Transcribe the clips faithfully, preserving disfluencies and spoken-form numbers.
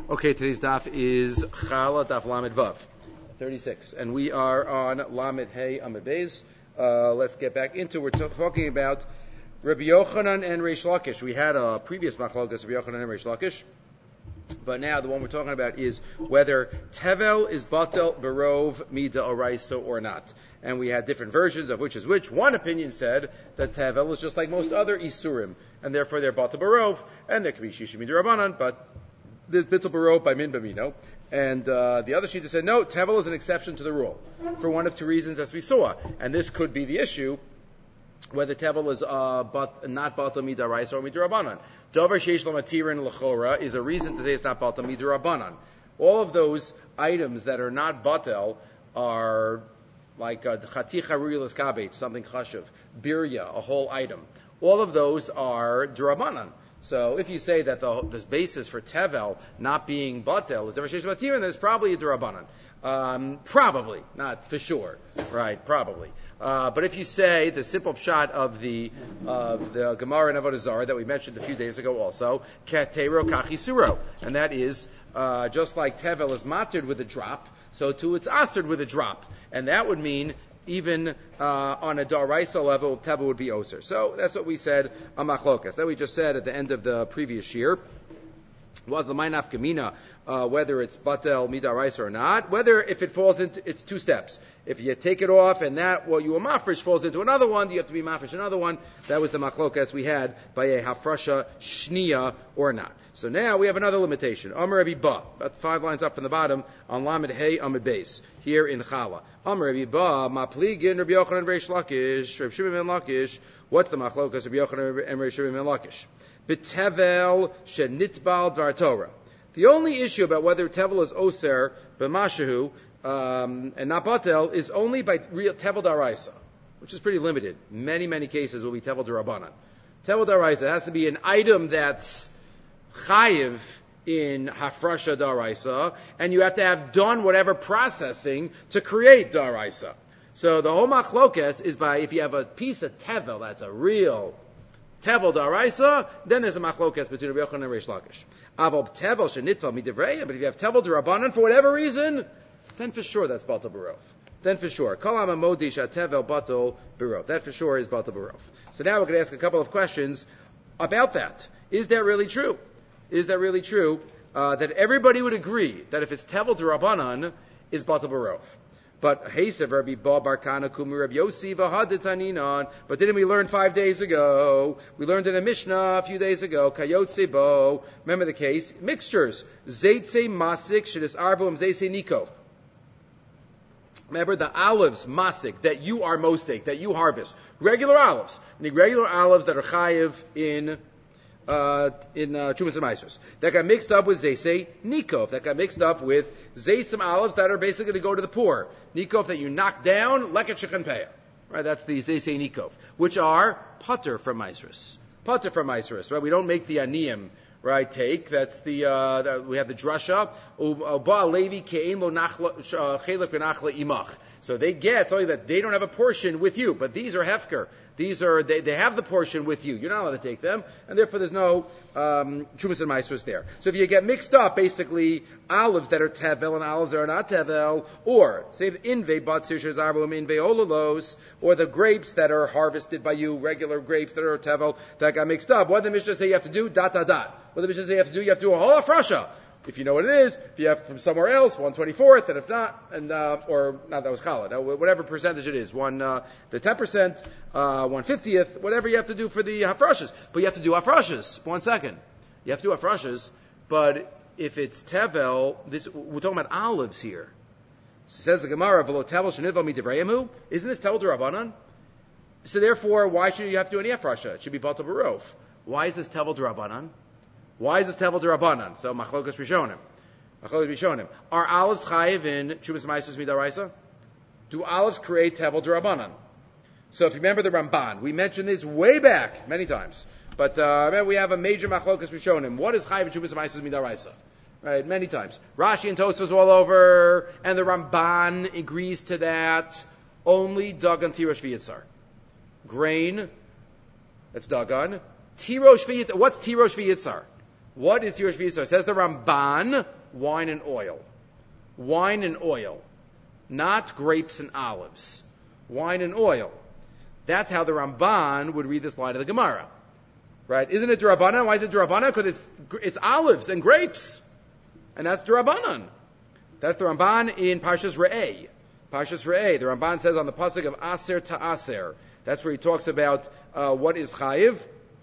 Okay, today's daf is Chala Daf Lamed Vav, thirty-six, and we are on Lamed Hey Amud Beis. Uh, let's get back into. We're t- talking about Rabbi Yochanan and Reish Lakish. We had a previous machlokas Rabbi Yochanan and Reish Lakish, but now the one we're talking about is whether Tevel is Batel Barov Mida Oraiso or not. And we had different versions of which is which. One opinion said that Tevel is just like most other Isurim, and therefore they're Batel Barov, and there can be Shishim Midirabanan, but there's Bittul Barov by Min Bamino. And uh, the other Shita said, no, Tevel is an exception to the rule, for one of two reasons as we saw. And this could be the issue, whether Tevel is uh, but, not Batel Midaraisa or Midirabanan. Dover Sheish Lamatirin L'chora is a reason to say it's not Batel Midirabanan. All of those items that are not Batel are like Chaticha Ruyilas Kabet, something Chashav, Birya, a whole item. All of those are Durabanan. So if you say that the this basis for Tevel not being Batel is Dover Sheish Lamatirin, then it's probably a Durabanan. Um, probably, not for sure, right? Probably. Uh, but if you say the simple pshat of the of the Gemara in Avodah Zarah that we mentioned a few days ago, also Katero Kachisuro, and that is uh, just like Tevel is matered with a drop, so too it's asered with a drop, and that would mean even uh, on a daraisa level, Tevel would be oser. So that's what we said on Machlokas. That we just said at the end of the previous year. Was the Mainaf Gemina, uh, whether it's Batel Midaraisa or not, whether if it falls into, it's two steps. If you take it off and that, well, you a mafresh falls into another one, you have to be mafresh another one. That was the machlokas we had by a hafrasha shnia or not. So now we have another limitation. Amar Rabbi Ba, about five lines up from the bottom, on Lamed Hey Amud Beis, here in Chala. Amar Rabbi Ba, Mapligin Rabbi Yochanan Reish Lakish, Rabbi Shimon ben Lakish. What's the machlokas Rabbi Yochanan and Rabbi Shimon ben Lakish? B'tevel shenitbal dvar Torah. The only issue about whether Tevel is oser b'mashahu um, and not batel is only by real Tevel daraisa, which is pretty limited. Many, many cases will be Tevel darabanan. Tevel daraisa has to be an item that's chayiv in hafrasha daraisa, and you have to have done whatever processing to create daraisa. So the whole machlokes is by if you have a piece of Tevel that's a real Tevel daraisa, then there's a machlokas between Rabbi Yochanan and Reish Lakish. Aval Tevel shenitval midivreya, but if you have Tevel darabanan for whatever reason, then for sure that's Batel Barov. Then for sure. Kol hamamodi shetevel Batel Barov. That for sure is Batel Barov. So now we're going to ask a couple of questions about that. Is that really true? Is that really true uh, that everybody would agree that if it's Tevel darabanan, is Batel Barov? But Heisev Rabbi Ba Barkana Kumu Rabbi Yosi V'Hadetaninan. But didn't we learn five days ago? We learned in a Mishnah a few days ago. Kayotze Bo. Remember the case? Mixtures. Zeitze Masik Shedis Arvoim Zeitze Nikov. Remember the olives Masik that you are Mosek, that you harvest. Regular olives. The regular olives that are chayiv in Uh, in uh, Chumas and Maasros. That got mixed up with Zeisei Nikov. That got mixed up with Zeisim olives that are basically going to go to the poor. Nikov that you knock down, Leket Shechanpeya. Right, that's the Zeisei Nikov. Which are Pater from Maasros. Pater from Maasros, right? We don't make the Aniyim, right, take. That's the, uh, that we have the Drasha. Uba Levi Ke'en Lo Chelek V'Nachla Imach. So they get, it's only that they don't have a portion with you, but these are Hefker. These are, they, they have the portion with you. You're not allowed to take them, and therefore there's no, um, Chumas and Maasros there. So if you get mixed up, basically, olives that are Tevel and olives that are not Tevel, or, say, the Inve Batzir Shezarvum Inve Olalos, or the grapes that are harvested by you, regular grapes that are Tevel, that got mixed up. What did the Mishnah say you have to do? Dot, dot, dot. What did the Mishnah say you have to do? You have to do a whole afrasha. If you know what it is, if you have from somewhere else, one twenty-fourth, and if not, and uh, or not, that was challah, whatever percentage it is, one uh, the ten percent, uh, one fiftieth, whatever you have to do for the hafrashas. But you have to do hafrashas. One second, you have to do hafrashas. But if it's tevel, this we're talking about olives here. Says the Gemara, "V'lo tevel shenival midivrayemu." Isn't this tevel d'Rabbanan? So therefore, why should you have to do any hafrasha? It should be Batel Barov. Why is this tevel d'Rabbanan? Why is this Tevel d'Rabbanan? So Machlokas Rishonim. Machlokas Rishonim. Are olives chayiv in Chumas Maasros Midaraisa? Do olives create Tevel d'Rabbanan? So if you remember the Ramban, we mentioned this way back many times. But uh, remember we have a major Machlokas Rishonim. What is chayiv in Chumas Maasros Midaraisa? Right, many times. Rashi and Tosfos all over, and the Ramban agrees to that. Only Dagan Tirosh V'Yitzar. Grain, that's Dagan. Tirosh V'Yitzar. What's Tirosh V'Yitzar? What is Tirosh V'Yitzar? Says the Ramban, wine and oil. Wine and oil. Not grapes and olives. Wine and oil. That's how the Ramban would read this line of the Gemara. Right? Isn't it D'Rabbanan? Why is it D'Rabbanan? Because it's, it's olives and grapes. And that's D'Rabbanan. That's the Ramban in Parshas Re'eh. Parshas Re'eh. The Ramban says on the pasuk of Aser Ta'aser. That's where he talks about uh, what is Chayiv.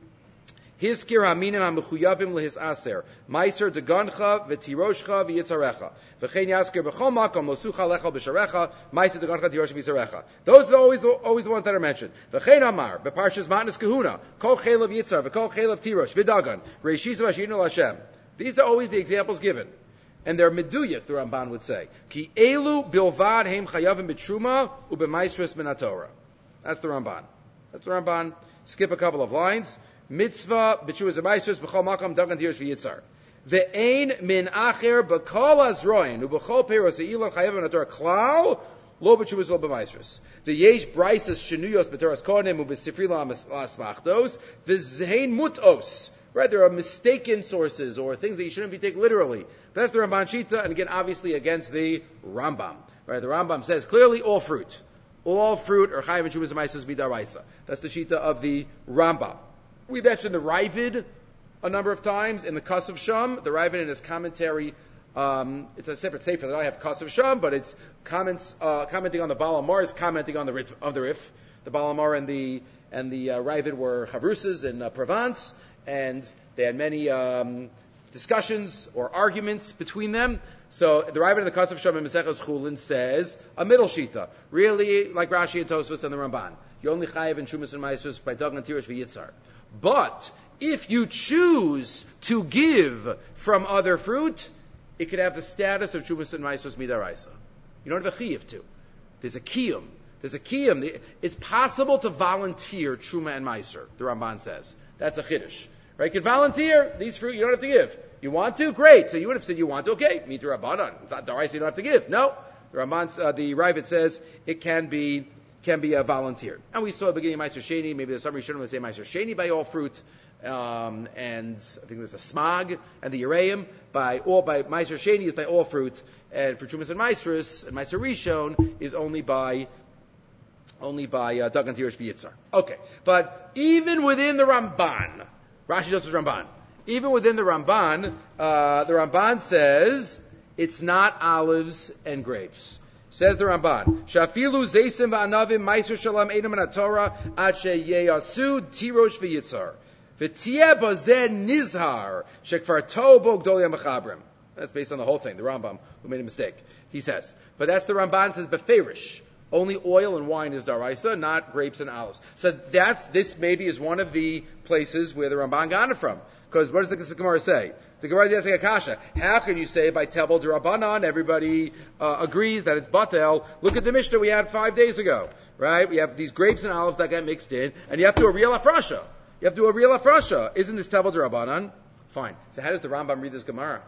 Hiskir haminim ha-mechuyavim lehis aser. Meiser degancha v'tiroshcha v'yitzarecha. V'chein yaskir b'chol makom losucha lecha b'sharecha. Meiser degancha tiroshcha v'yitzarecha. Those are always, always the ones that are mentioned. V'chein amar, b'parshas matnas kahuna, kol chelav yitzar, v'kol chelav tirosh, v'dagan, reishisa v'ashinu l'Hashem. These are always the examples given. And they're meduyik, the Ramban would say. Ki elu bilvad heim chayavim b'truma u'b'maisris min haTorah. That's the Ramban. That's the Ramban. Skip a couple of lines. Mitzvah b'tshuvas u'maisros b'chol makam dagan tirosh v'yitzar. Ve'ein min acher b'kol azroin u'b'chol peiros ha'ilon chayav v'nator klal lo b'tshuvas lo b'maisros. Ve'yesh braises shenuyos b'toras kohanim u'b'sifri la'asmachtos v'zein mutos. Right, there are mistaken sources or things that you shouldn't be taken literally. But that's the Ramban Shita, and again, obviously against the Rambam. Right, the Rambam says clearly all fruit. All fruit are chayav b'tshuvas u'maisros b'daraisa. That's the Shita of the Rambam. We mentioned the Ravid a number of times in the Kasav Sham. The Ravid in his commentary, um, it's a separate sefer that I have Kasav Sham, but it's comments uh, commenting on the Baal HaMaor, is commenting on the Rif, of the Rif. The Baal HaMaor and the and the uh, Ravid were chavrusas in uh, Provence, and they had many um, discussions or arguments between them. So the Ravid in the Kasav Sham in Maseches Chulin says a middle shita, really like Rashi and Tosfos and the Ramban. You only chayav in Shumas and Maisros by Dagan Tirosh v'Yitzar. But if you choose to give from other fruit, it could have the status of Shumas and Maisros Midaraisa. You don't have a chiyuv to. There's a kiyum. There's a kiyum. It's possible to volunteer Truma and Meiser, the Ramban says. That's a chiddush. Right? You can volunteer these fruit, you don't have to give. You want to? Great. So you would have said you want to, okay, meet the Rabbanan. It's not Daraisa, you don't have to give. No. The Ramban, uh, the Ravid says it can be can be a volunteer. And we saw at the beginning of Meiser Sheni, maybe there's some Rishonim would say Meiser Sheni by all fruit, um, and I think there's a Smag, and the Yereim, by all, by Meiser Sheni is by all fruit, and for Trumas and Meisrus, and Meiser Rishon is only by, only by, uh, Dagan Tirosh v'Yitzar. Okay. But even within the Ramban, Rashi does Ramban, even within the Ramban, uh, the Ramban says, it's not olives and grapes. Says the Ramban, Shafilu zeisim va'anavim meiser shalom einam min haTorah ad sheyeyasu tirosh v'yitzar v'tiyeh bazeh nizhar shekvar tobo gdolei hamechabrim. That's based on the whole thing. The Rambam, who made a mistake, he says. But that's the Ramban says beferish. Only oil and wine is daraisa, not grapes and olives. So that's this maybe is one of the places where the Ramban got it from. Because what does the Gemara say? The Gemara is asking Akasha, how can you say by Tevel D'Rabbanan, everybody uh, agrees that it's Batel? Look at the Mishnah we had five days ago, right? We have these grapes and olives that get mixed in, and you have to do a real Afrasha. You have to do a real Afrasha. Isn't this Tevel D'Rabbanan? Fine. So how does the Rambam read this Gemara?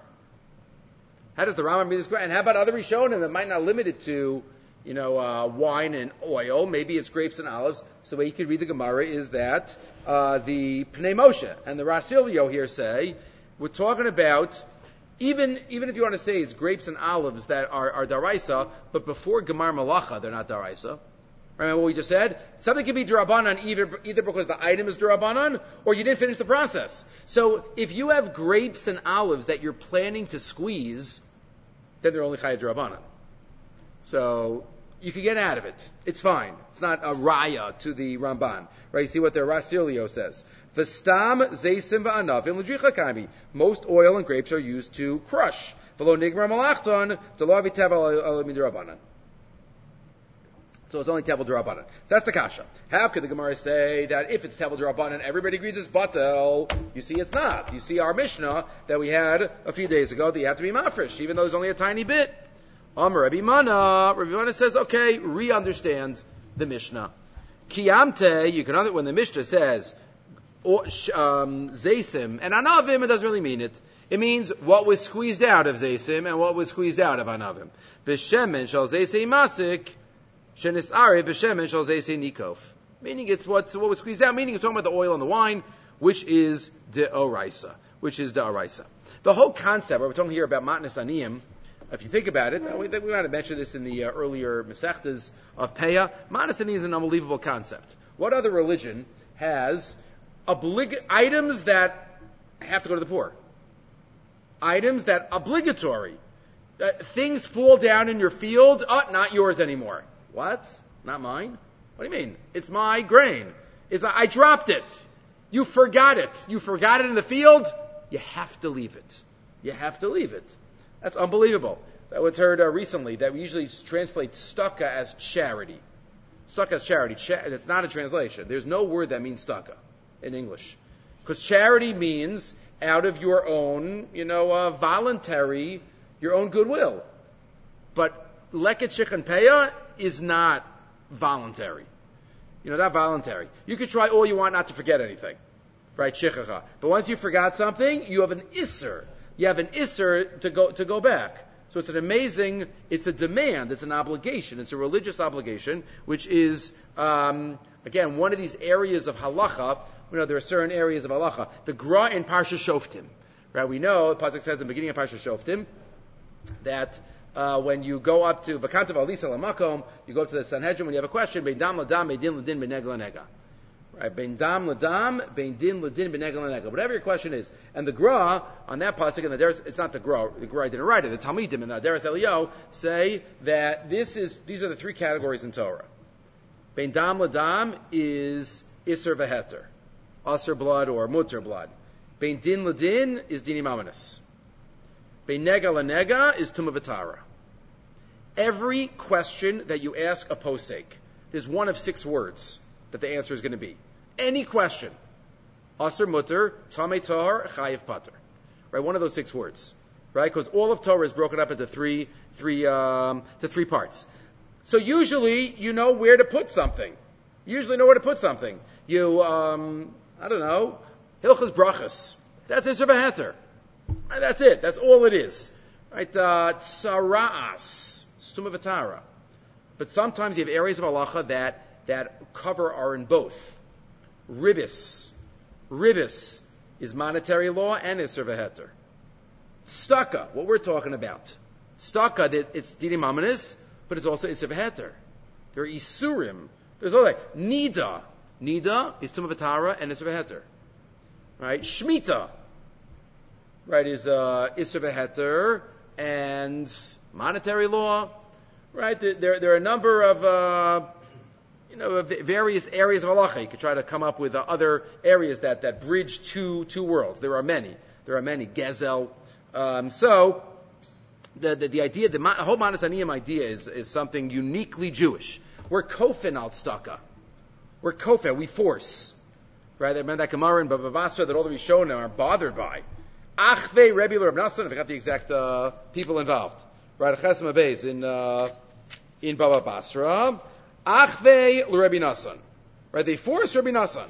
How does the Rambam read this Gemara? And how about other Rishonim that might not limit it to, you know, uh, wine and oil? Maybe it's grapes and olives. So the way you could read the Gemara is that uh, the Pnei Moshe and the Rasilio here say, we're talking about, even even if you want to say it's grapes and olives that are, are daraisa, but before Gemar Malacha, they're not daraisa. Remember what we just said? Something can be darabanan either, either because the item is darabanan, or you didn't finish the process. So if you have grapes and olives that you're planning to squeeze, then they're only chayav darabanan. So you can get out of it. It's fine. It's not a raya to the Ramban. Right? You see what the Rasilio says. V'stam zeisim va'anavim l'dricha kaimi. Most oil and grapes are used to crush. V'lo nigmar malachton d'lo avitev al midrabanan. So it's only tevel d'Rabbanan. So that's the kasha. How could the Gemara say that if it's tevel d'Rabbanan, everybody agrees it's batel? You see, it's not. You see our Mishnah that we had a few days ago that you have to be mafresh, even though it's only a tiny bit. Amar Rabbi Mana. Rabbi Mana says, okay, re-understand the Mishnah. Kiyamte, you can, when the Mishnah says, um, Zaysim and Anavim, it doesn't really mean it. It means what was squeezed out of Zaysim and what was squeezed out of Anavim. B'shemen shal Zaysei masik, shenisari b'shemen shal Zaysei nikof. Meaning it's what, what was squeezed out, meaning it's talking about the oil and the wine, which is de'oraisa. which is the Araisa. The whole concept, we're talking here about Matnas Aniyim, if you think about it, we, we might have mentioned this in the uh, earlier Masechtas of Peah, Matnas Aniyim is an unbelievable concept. What other religion has oblig- items that have to go to the poor? Items that obligatory. Uh, things fall down in your field, oh, not yours anymore. What? Not mine? What do you mean? It's my grain. It's my, I dropped it. You forgot it. You forgot it in the field. You have to leave it. You have to leave it. That's unbelievable. I was heard uh, recently that we usually translate stucca as charity. Stucca as charity. Cha- it's not a translation. There's no word that means stucca in English. Because charity means out of your own, you know, uh, voluntary, your own goodwill. But leket shichan peah is not voluntary. You know, not voluntary. You can try all you want not to forget anything. Right, shichacha. But once you forgot something, you have an isser. You have an isser to go to go back. So it's an amazing, it's a demand, it's an obligation, it's a religious obligation, which is, um, again, one of these areas of halacha. We know there are certain areas of halacha. The Gra in Parsha Shoftim. Right, we know, the Pasuk says in the beginning of Parsha Shoftim, that uh, when you go up to Vakantav Alisa Lamakom, you go to the Sanhedrin when you have a question, Bein Dam Ladam, Bein Din Ladin, Bein Nega Lanega. Right, Bein Dam Ladam, Bein Din Ladin, Bein Nega Lanega. Whatever your question is. And the Gra, on that pasuk, and the Deres, it's not the Gra, the Gra didn't write it, the Talmidim and the Deres Eliyahu say that this is, these are the three categories in Torah. Bein Dam Ladam is Isser V'Heter, Asr blood or Mutter blood. Bein Din Ladin is Dinim Amanis. Bein Nega Lanega is Tumah V'Tara. Every question that you ask a posek, there's one of six words that the answer is going to be. Any question. Asr Mutter, Tamei Tahar, Chayiv Pater. Right, one of those six words. Right, because all of Torah is broken up into three, three, um, to three parts. So usually you know where to put something. You usually know where to put something. You, um, I don't know, Hilchas Brachas. That's Isser V'Heter. Right, that's it. That's all it is. Right, uh, Tzara'as, Tumah V'Tara. But sometimes you have areas of halacha that that cover are in both. Ribis. Ribis is monetary law and Isser V'Heter. Stucca, what we're talking about. Stucca, it's Dinim Amanis, but it's also Isser V'Heter. There are Isurim. There's all that. Nida. Nida is Tumah V'Tara and Isser V'Heter. Right? Shemitah. Right, is uh, Isser V'Heter and monetary law. Right? There, there are a number of, uh, you know, various areas of halacha. You could try to come up with uh, other areas that, that bridge two, two worlds. There are many. There are many. Gezel. Um, so, the, the, the idea, the whole Manas Aniyim idea is, is something uniquely Jewish. We're kofen al tzedakah. We're kofen. We force. Right? Remember that Gemara in Baba Basra that all the Rishonim are bothered by. Achvei Rebbe Reb Nassan. I forgot the exact uh, people involved. Right? Chesem Abeis in uh, in Baba Basra. Achvei Rebbe Nassan. Right? They force Rebbe Nassan.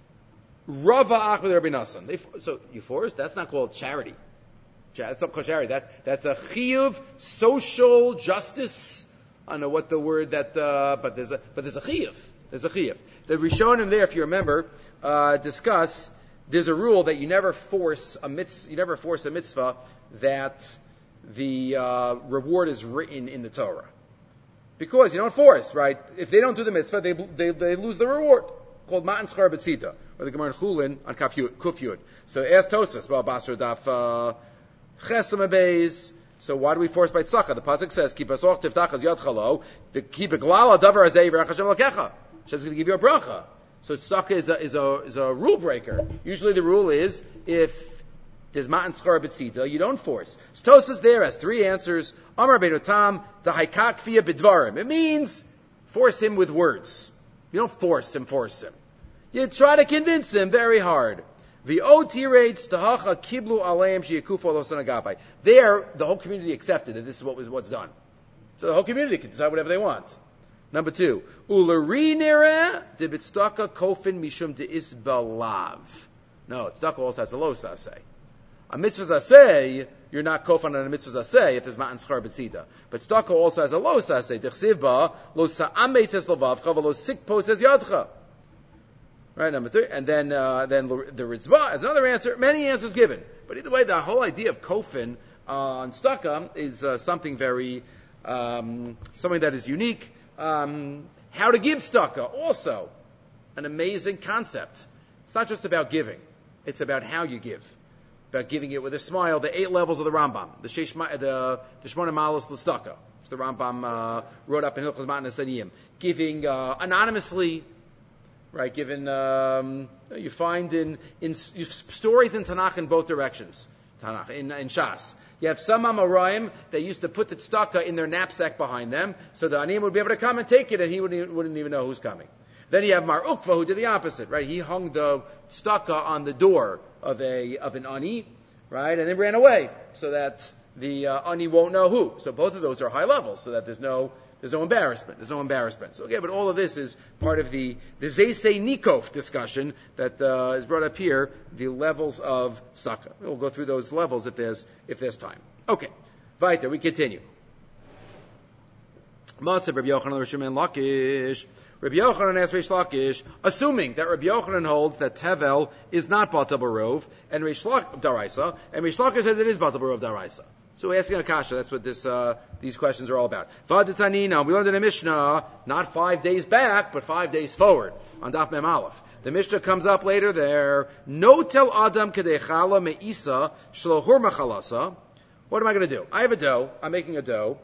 Rava Achvei Rebbe Nassan. They, so you force? That's not called charity. That's not called charity. That that's a chiyuv, social justice. I don't know what the word that, uh, but there's a but there's a chiyuv. There's a chiyuv. The Rishonim there, if you remember, uh, discuss. There's a rule that you never force a mitzvah. You never force a mitzvah that the uh, reward is written in the Torah, because you don't force, right? If they don't do the mitzvah, they they, they lose the reward. Called matan schar b'tzita, or the Gemara in Chulin on Kuf Yud. So ask Tosas, well, Basra daf chesem abeis. So why do we force by tzaka? The pasuk says, "Ki pasoch tiftachas yad chalo." The ki beglala davar azay v'rach Hashem lakecha. Hashem's going to give you a bracha. So tzaka is a is a is a rule breaker. Usually the rule is if there's matan schar b'tzita, you don't force. So Tosas there has three answers. Amar Beinu Tam dahaika kfiya b'dvarim. It means force him with words. You don't force him, force him. You try to convince him very hard. The O T rates tahacha kiblu aleim sheyakufo losan agapai. There, the whole community accepted that this is what was what's done. So the whole community can decide whatever they want. Number two, ulari nira de bitstaka kofin mishum de isbalav. No, tzedakah also has a lo saseh. A mitzvah zaseh, you're not kofan on a mitzvah zaseh if there's matan schar b'tzida. But tzedakah also has a lo saseh. Dechsiv ba lo sa'amei tes lovavcha v'lo sikpo tes yadcha. Right, number three, and then uh, then the Ritzvah has another answer. Many answers given. But either way, the whole idea of kofin on staka is uh, something very, um, something that is unique. Um, how to give staka, also an amazing concept. It's not just about giving; it's about how you give. About giving it with a smile. The eight levels of the Rambam, the Sheish, the the Shmona Malos l'staka, which the Rambam uh, wrote up in Hilchos Matnas Aniyim. Giving uh, anonymously. Right, given um, you find in in stories in Tanakh in both directions. Tanakh in, in Shas, you have some Amoraim that used to put the tzedakah in their knapsack behind them, so the anim would be able to come and take it, and he wouldn't, wouldn't even know who's coming. Then you have Mar Ukva, who did the opposite. Right, he hung the tzedakah on the door of a of an ani, right, and then ran away, so that the uh, ani won't know who. So both of those are high levels, so that there's no. There's no embarrassment. There's no embarrassment. So, okay, but all of this is part of the, the Zeisei Nikov discussion that uh, is brought up here, the levels of tzedakah. We'll go through those levels if there's, if there's time. Okay. Weiter, we continue. Masav Rabbi Yochanan Rishon ben Lakish. Rabbi Yochanan asked Reish Lakish, assuming that Rabbi Yochanan holds that Tevel is not Batal Barov, and Reish Lakish, Daraisa, and Reish Lakish says it is Batal Barov Daraisa. So we're asking Akasha. That's what this uh, these questions are all about. V'adatanina. We learned in the Mishnah, not five days back, but five days forward on Daf Mem Aleph. The Mishnah comes up later there. No tel adam kedechala meisa shlohur machalasa. What am I going to do? I have a dough. I'm making a dough,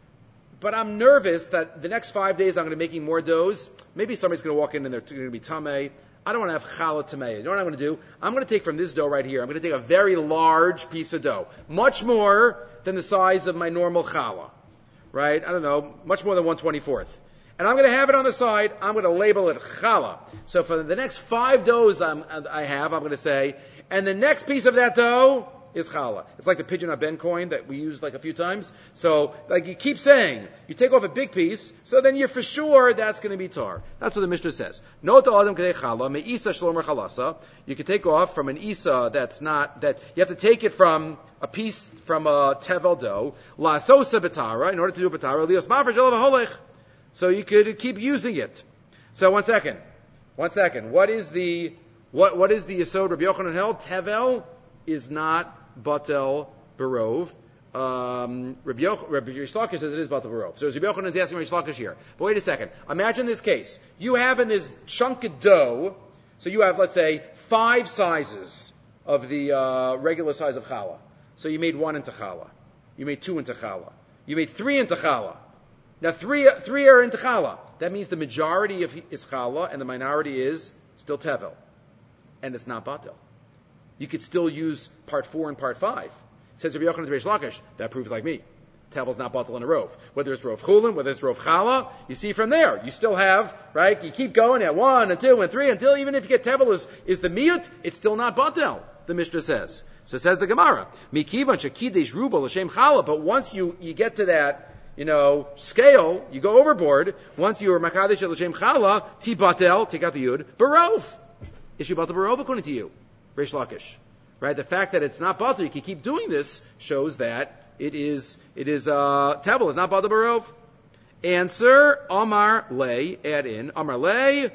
but I'm nervous that the next five days I'm going to be making more doughs. Maybe somebody's going to walk in and they're going to be tamei. I don't want to have challah tamei. You know what I'm going to do? I'm going to take from this dough right here. I'm going to take a very large piece of dough, much more than the size of my normal challah, right? I don't know, much more than one twenty-fourth. And I'm going to have it on the side. I'm going to label it challah. So for the next five doughs I'm, I have, I'm going to say, and the next piece of that dough is challah. It's like the pigeon ben coin that we used like a few times. So, like you keep saying, you take off a big piece, so then you're for sure that's going to be tar. That's what the Mishnah says. No to adam kedei challah meisa shlomer chalasa. You can take off from an isa that's not that you have to take it from a piece from a tevel dough la sosa betara in order to do betara lios mafresh elav holech. So you could keep using it. So one second, one second. What is the what what is the yesod Rabbi Yochanan held? Tevel is not Batel Barov. Um, Rabbi, Yoch, Rabbi Reish Lakish says it is Batel Barov. So Rabbi Yochanan is asking Reish Lakish here. But wait a second. Imagine this case. You have in this chunk of dough, so you have, let's say, five sizes of the uh, regular size of challah. So you made one into challah. You made two into challah. You made three into challah. Now three three are into challah. That means the majority of is challah and the minority is still tevel. And it's not Batel. You could still use part four and part five. It says Rabbi Yochanan to Reish Lakish, that proves like me. Tevel's not batal in a rov. Whether it's rov chulin, whether it's rov challah, you see from there. You still have, right, you keep going at one and two and three until even if you get tevel is, is the miyut, it's still not batal, the Mishnah says. So says the Gemara. Mikivan shakidesh ruba l'shem challah, but once you, you get to that, you know, scale, you go overboard, once you are makadesh l'shem challah, ti batel, take out the yud, barov. Is she batal barov according to you? Reish Lakish, right? The fact that it's not batal, you can keep doing this, shows that it is, it is, uh, tevel, it's not batal barov. Answer, Amar lay, add in, Amar lay,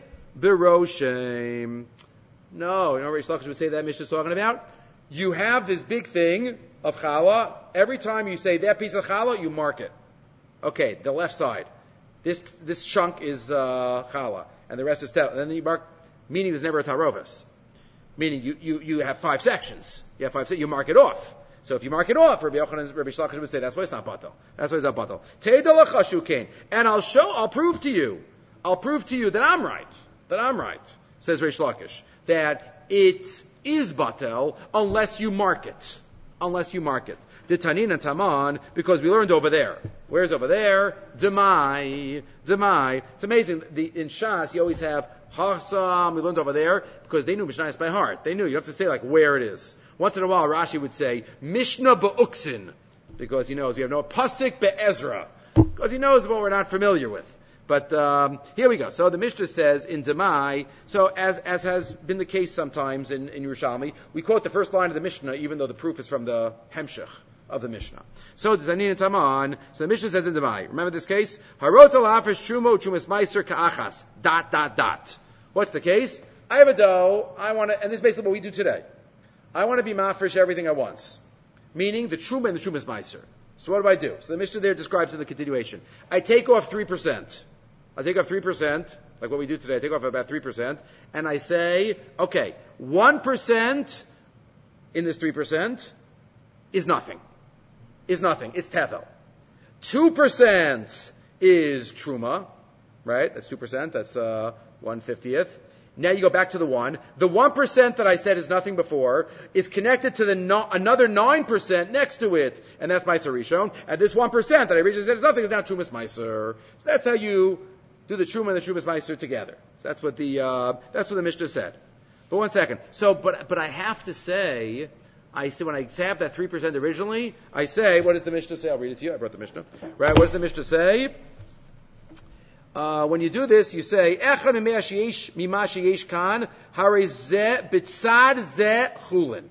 biroshem. No, you know what Reish Lakish would say that Mishnah is talking about? You have this big thing of challah, every time you say that piece of challah, you mark it. Okay, the left side. This, this chunk is, uh, challah, and the rest is tevel. And then you mark, meaning there's never a tarovis. Meaning you, you, you have five sections. You have five sections. You mark it off. So if you mark it off, Rabbi Yochanan, Rabbi Shlakish would say that's why it's not batal. That's why it's not batal. Teidalachashukein. And I'll show, I'll prove to you, I'll prove to you that I'm right. That I'm right, says Reish Lakish. That it is batal unless you mark it. Unless you mark it. The Tanin and Taman, because we learned over there. Where's over there? Demai. Demai. It's amazing. The, in Shas, you always have Hasam, we learned over there, because they knew Mishnayos by heart. They knew. You have to say like where it is. Once in a while, Rashi would say, Mishnah ba'uksin, because he knows we have no Pasik be'ezra, because he knows what we're not familiar with. But um, here we go. So the Mishnah says in Demai, so as as has been the case sometimes in, in Yerushalmi, we quote the first line of the Mishnah, even though the proof is from the Hemshech of the Mishnah. So Zanin and Taman, so the Mishnah says in Demai, remember this case? Harot al-hafish chumo chumas meiser ka'achas, dot, dot, dot. What's the case? I have a dough, I want to, and this is basically what we do today. I want to be mafresh everything at once. Meaning the truma and the trumas meiser. So what do I do? So the Mishnah there describes in the continuation. I take off three percent. I take off three percent, like what we do today. I take off about three percent, and I say, okay, one percent in this three percent is nothing. Is nothing. It's tevel. two percent is truma, right? That's two percent. That's uh, one fiftieth. Now you go back to the one. The one percent that I said is nothing before is connected to the no, another nine percent next to it, and that's Meiser Rishon. And this one percent that I originally said is nothing is now Trumas Meiser. So that's how you do the Truma and the Trumas Meiser together. So that's what the uh, that's what the Mishnah said. But one second. So, but but I have to say, I say when I have that three percent originally, I say, what does the Mishnah say? I'll read it to you. I brought the Mishnah. Right? What does the Mishnah say? Uh, when you do this, you say, Echad mima sheyesh kan, hare ze b'tzad ze chulin.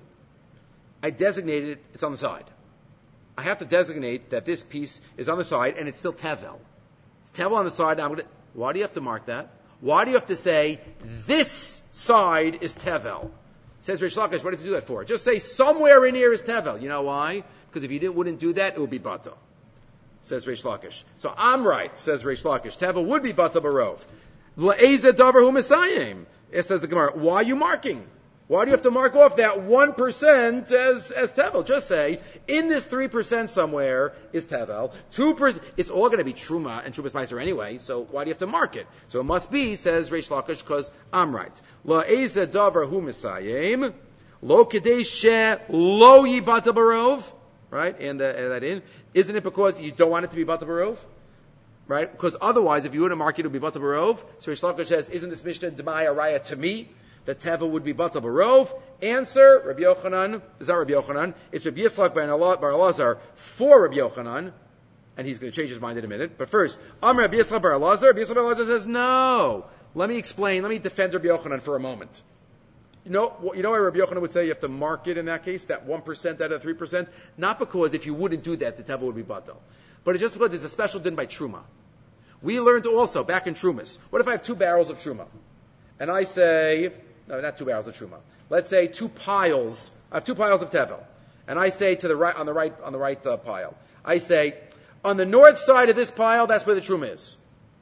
I designated it, it's on the side. I have to designate that this piece is on the side, and it's still tevel. It's tevel on the side. Now I'm gonna, why do you have to mark that? Why do you have to say, this side is tevel? Says Reish Lakish, what do you have to do that for? Just say, somewhere in here is tevel. You know why? Because if you didn't, wouldn't do that, it would be bata. Says Reish Lakish. So I'm right, says Reish Lakish. Tevel would be bata barov. La'ezeh davar hu mesayim. It says the Gemara. Why are you marking? Why do you have to mark off that one percent as, as tevel? Just say, in this three percent somewhere is tevel. two percent, it's all going to be truma and trumas meiser anyway, so why do you have to mark it? So it must be, says Reish Lakish, because I'm right. La'ezeh davar hu mesayim. Lo kedei she lo yi bata barov. Right? And, uh, and that in. Isn't it because you don't want it to be Bata Barov? Right? Because otherwise, if you wouldn't mark it, it would be Bata Barov. So Reish Lakish says, isn't this Mishnah Demaya Raya to me? That Teva would be Bata Barov? Answer, Rabbi Yochanan. Is that Rabbi Yochanan? It's Rabbi Yitzchak bar Elazar for Rabbi Yochanan. And he's going to change his mind in a minute. But first, Amr Rabbi Yitzchak bar Elazar. Rabbi Yitzchak bar Elazar says, no. Let me explain. Let me defend Rabbi Yochanan for a moment. You know, you know why Rabbi Yochanan would say you have to mark it in that case, that one percent out of three percent? Not because if you wouldn't do that, the tevel would be batal. But it's just because there's a special din by truma. We learned also, back in trumas, what if I have two barrels of truma? And I say, no, not two barrels of truma. Let's say two piles, I have two piles of tevel. And I say to the right, on the right, on the right uh, pile, I say, on the north side of this pile, that's where the truma is.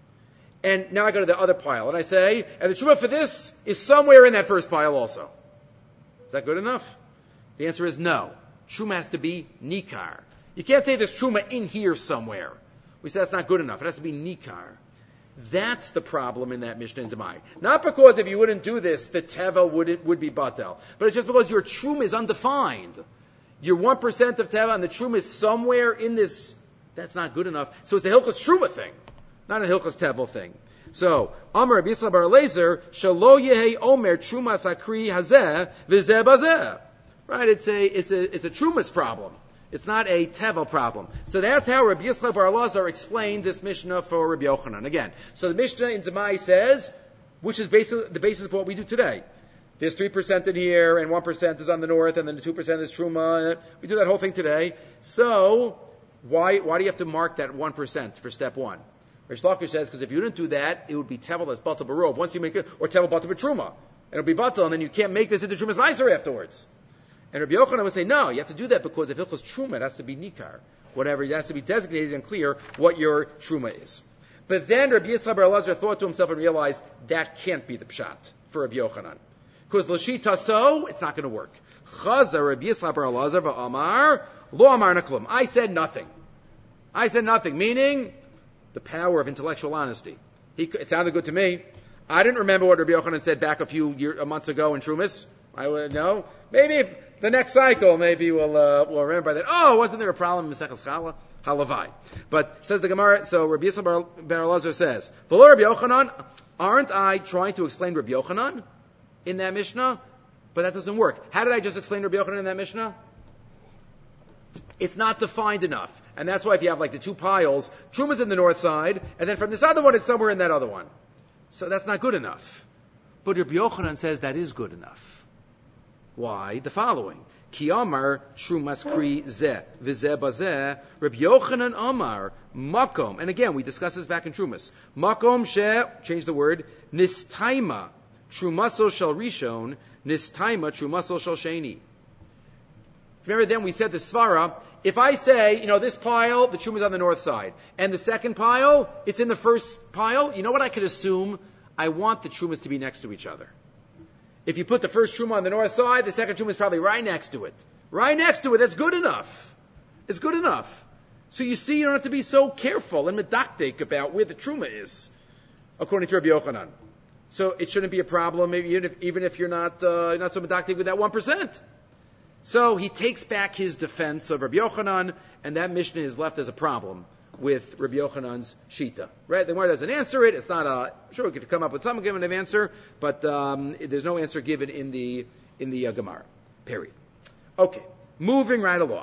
And now I go to the other pile, and I say, and the truma for this is somewhere in that first pile also. Is that good enough? The answer is no. Truma has to be nikar. You can't say there's truma in here somewhere. We say that's not good enough. It has to be nikar. That's the problem in that Mishnah in Demai. Not because if you wouldn't do this, the tevel would, would be batel. But it's just because your truma is undefined. Your one percent of tevel and the truma is somewhere in this. That's not good enough. So it's a hilchos truma thing. Not a Hilchas Tevel thing. So, Amar Rabbi Yisrael bar Elazar, Shalo Yehi Omer Trumas Hakri Hazeh V'zeh Bazeh. Right? It's a it's a it's a Trumas problem. It's not a Tevel problem. So that's how Rabbi Yisrael bar Elazar explained this Mishnah for Rabbi Yochanan. Again, so the Mishnah in Demai says, which is basically the basis of what we do today. There's three percent in here, and one percent is on the north, and then the two percent is Truma. We do that whole thing today. So, why why do you have to mark that one percent for step one? Reish Lakish says, because if you didn't do that, it would be tevel as batal barov. Once you make it, or tevel batal b'truma, and it'll be batal, and then you can't make this into trumas meiser afterwards. And Rabbi Yochanan would say, no, you have to do that because if it was truma, it has to be nikar. Whatever, it has to be designated and clear what your truma is. But then Rabbi Yitzchak bar Elazar thought to himself and realized that can't be the pshat for Rabbi Yochanan. Because l'shita so, it's not going to work. Chaza Rabbi Yitzchak bar Elazar v'amar, lo amar naklum. I said nothing. I said nothing, meaning the power of intellectual honesty. He, it sounded good to me. I didn't remember what Rabbi Yochanan said back a few year, months ago in Trumas. I would know. Maybe the next cycle, maybe we'll, uh, we'll remember that. Oh, wasn't there a problem in Maseches Chala? Halavai. But says the Gemara, so Rabbi Yisrael bar, bar Elazar says, V'lo Rabbi Yochanan, aren't I trying to explain Rabbi Yochanan in that Mishnah? But that doesn't work. How did I just explain Rabbi Yochanan in that Mishnah? It's not defined enough. And that's why if you have like the two piles, Truma's in the north side, and then from this other one, it's somewhere in that other one. So that's not good enough. But Rabbi Yochanan says that is good enough. Why? The following. Ki Amar Trumas Kri Zeh V'zeh Bazeh Rabbi Yochanan Amar Makom. And again, we discussed this back in Trumas. Makom She, change the word, Nistaima Trumaso Shal Rishon, Nistaima Trumaso Shal Sheni. Remember then we said the svara, if I say, you know, this pile, the truma is on the north side, and the second pile, it's in the first pile, you know what I could assume? I want the trumas to be next to each other. If you put the first truma on the north side, the second truma is probably right next to it. Right next to it, that's good enough. It's good enough. So you see, you don't have to be so careful and medactic about where the truma is, according to Rabbi Yochanan. So it shouldn't be a problem, maybe even if, even if you're not uh, not so medactic with that one percent. So he takes back his defense of Rabbi Yochanan, and that Mishnah is left as a problem with Rabbi Yochanan's shita. Right? The Gemara doesn't answer it. It's not a sure we could come up with some kind of answer, but um, there's no answer given in the in the uh, Gemara. Period. Okay, moving right along.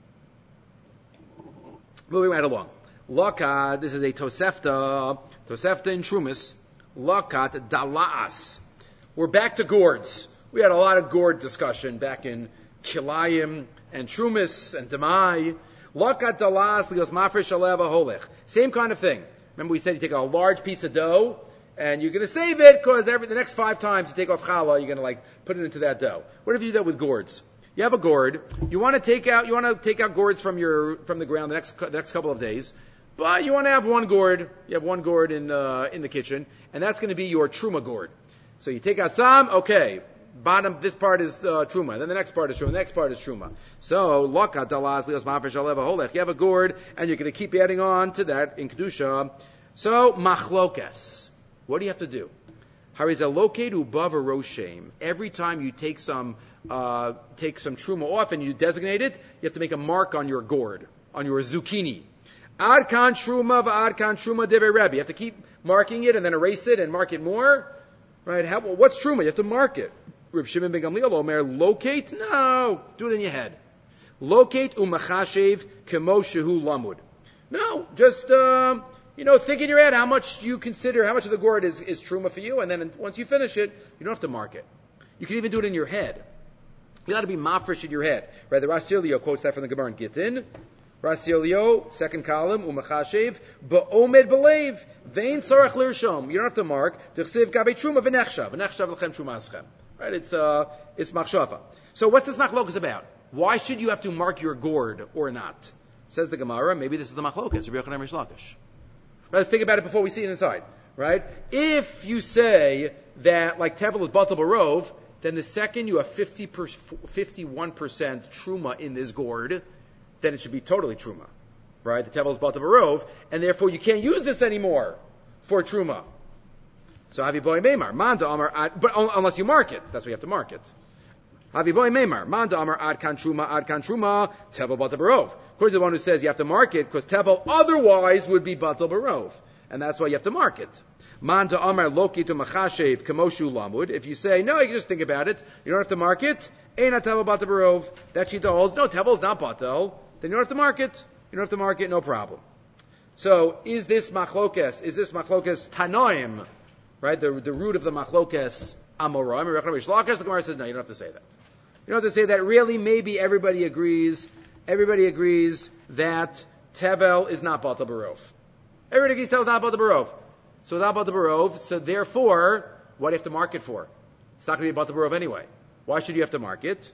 Moving right along. Lakat, this is a Tosefta, Tosefta in Trumas. Lakat Dala'as. We're back to gourds. We had a lot of gourd discussion back in Kilayim and Trumas and Demai. Lakat Dala'as lios mafresh alev holech. Same kind of thing. Remember we said you take a large piece of dough and you're going to save it because every the next five times you take off challah, you're going to like put it into that dough. What if you do that with gourds? You have a gourd. You want to take out. You want to take out gourds from your from the ground the next the next couple of days, but you want to have one gourd. You have one gourd in uh, in the kitchen, and that's going to be your truma gourd. So you take out some. Okay, bottom. This part is uh, truma. Then the next part is truma. The next part is truma. So lakat dalaz lios mafresh aleva holech. You have a gourd, and you're going to keep adding on to that in kedusha. So machlokes. What do you have to do? Harizalokedu bava roshem. Every time you take some uh, take some truma off and you designate it, you have to make a mark on your gourd, on your zucchini. Ad kan truma v'ad kan truma devei Rebbe. You have to keep marking it and then erase it and mark it more. Right? How, well, what's truma? You have to mark it. Reb Shimon ben Gamliel Omer, locate? No. Do it in your head. Locate umachashev kemo shehu lamud. No. Just, um, you know, think in your head how much you consider, how much of the gourd is, is truma for you, and then once you finish it, you don't have to mark it. You can even do it in your head. You got to be mafresh in your head. Right? The Rasilio quotes that from the Gemara in Gittin. Rasilio, second column, umachashev, ba'omed belev, vein sarach lirshom. You don't have to mark. T'chsev gabe truma v'nechshav. V'nechshav l'chem truma aschem. Right? It's, uh, it's machshava. So what's this machlokas about? Why should you have to mark your gourd or not? Says the Gemara, maybe this is the machlokas, Rabbi Yochanan Rish Lakish. Let's think about it before we see it inside. Right? If you say that, like, Tevel is Batal Barov, then the second you have fifty per, fifty-one percent truma in this gourd, then it should be totally truma. Right? The Tevel is Batal Barov, and therefore you can't use this anymore for truma. So, Havi Boy Meimar, Manda Amar, but unless you mark it, that's what you have to mark it. Havi Boy Meimar, Manda Amar, Ad Kan Truma, Ad Kan Truma, Tevel Batal Barov. According to the one who says you have to mark it, because Tevel otherwise would be Batal Barov. And that's why you have to mark it. Manda Amar Loki to Machashev Kamoshu Lamud. If you say, no, you can just think about it, you don't have to mark it, Eina Tevel Batal Barov. That Shita holds, no, Tevel is not Batal. Then you don't have to mark it. You don't have to mark it, no problem. So, is this Machlokes, is this Machlokes Tanoim, right? The, the root of the Machlokes Amoraim. The Gemara says, no, you don't have to say that. You don't have to say that. Really, maybe everybody agrees, everybody agrees that Tevel is not Batal Barov. Everybody agrees Tevel is not Batal Barov. So it's not Batal Barov, so therefore, what do you have to mark it for? It's not going to be Batal Barov anyway. Why should you have to mark it?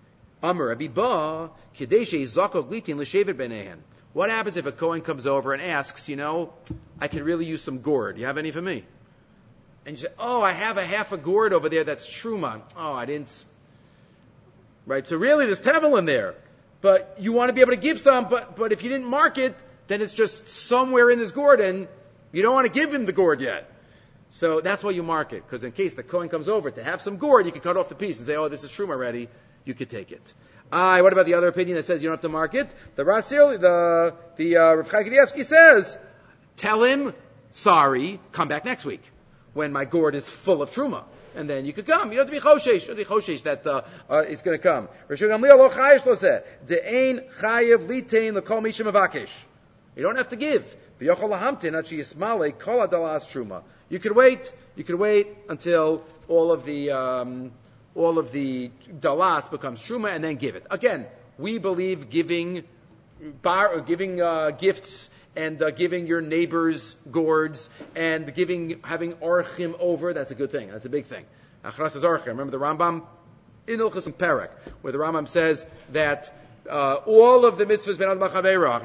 Amar Rabbi Ba, Kedeshe Zako Glitin L'Shevet Benehen. What happens if a Kohen comes over and asks, you know, I could really use some gourd. You have any for me? And you say, oh, I have a half a gourd over there that's truma. Oh, I didn't. Right? So really, there's Tevel in there. But you want to be able to give some, but, but if you didn't mark it, then it's just somewhere in this gourd, and you don't want to give him the gourd yet. So that's why you mark it, because in case the Kohen comes over to have some gourd, you can cut off the piece and say, oh, this is truma already. You could take it. Ah, what about the other opinion that says you don't have to mark it? The Rasir, the the uh, Rav Chaim Kanievsky says, tell him, sorry, come back next week when my gourd is full of truma, and then you could come. You don't have to be choshesh. You don't have to be choshesh that uh, uh, it's going to come. Rosh Gamliel lo chayesh lo seh de'ein chayev litein l'kol mishim avakesh. You don't have to give. V'yochol lahamtin ad sheyismale kol adalas truma. You could wait. You could wait until all of the um, all of the dalas becomes truma, and then give it. Again, we believe giving bar or giving uh, gifts and uh, giving your neighbors gourds and giving having orchim over. That's a good thing. That's a big thing. Achras is orchim. Remember the Rambam in Ilchos Perek, where the Rambam says that uh, all of the mitzvahs ben ad machaveira,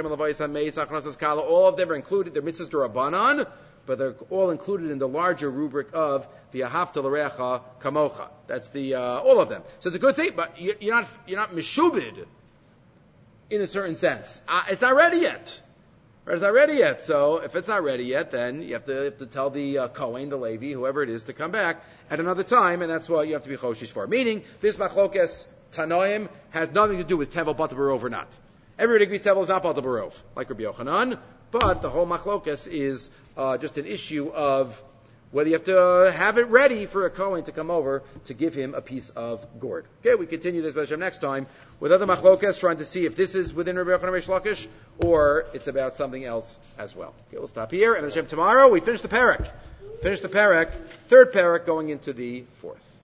all of them are included. They're mitzvahs d'Rabbanan, but they're all included in the larger rubric of the Ahavta l'reacha kamocha. That's the uh, all of them. So it's a good thing, but you, you're not you're not meshubid in a certain sense. Uh, it's not ready yet. Right, it's not ready yet. So if it's not ready yet, then you have to, you have to tell the uh, Kohen, the Levi, whoever it is, to come back at another time, and that's what you have to be choshish for. Meaning, this machlokes tanoim has nothing to do with tevel bata barov or not. Everybody agrees tevel is not bata barov, like Rabbi Yochanan, but the whole machlokes is uh, just an issue of whether you have to uh, have it ready for a Kohen to come over to give him a piece of gourd. Okay, we continue this B'Hashem next time with other machlokes, trying to see if this is within Rabbi Yochanan and Reish Lakish, or it's about something else as well. Okay, we'll stop here, and B'Hashem tomorrow we finish the parak. Finish the parak, third parak going into the fourth.